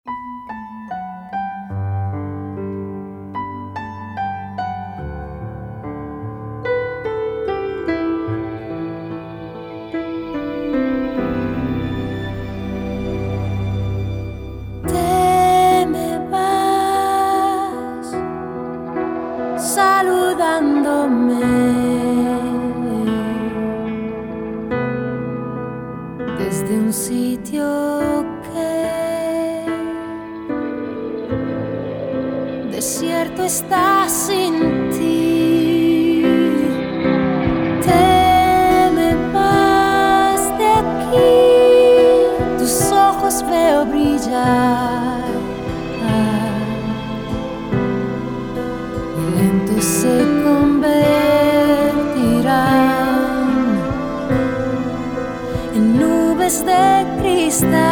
Saludándome desde un sitio que desierto está sin ti. Te me vas de aquí, tus ojos veo brillar. Se convertirán en nubes de cristal.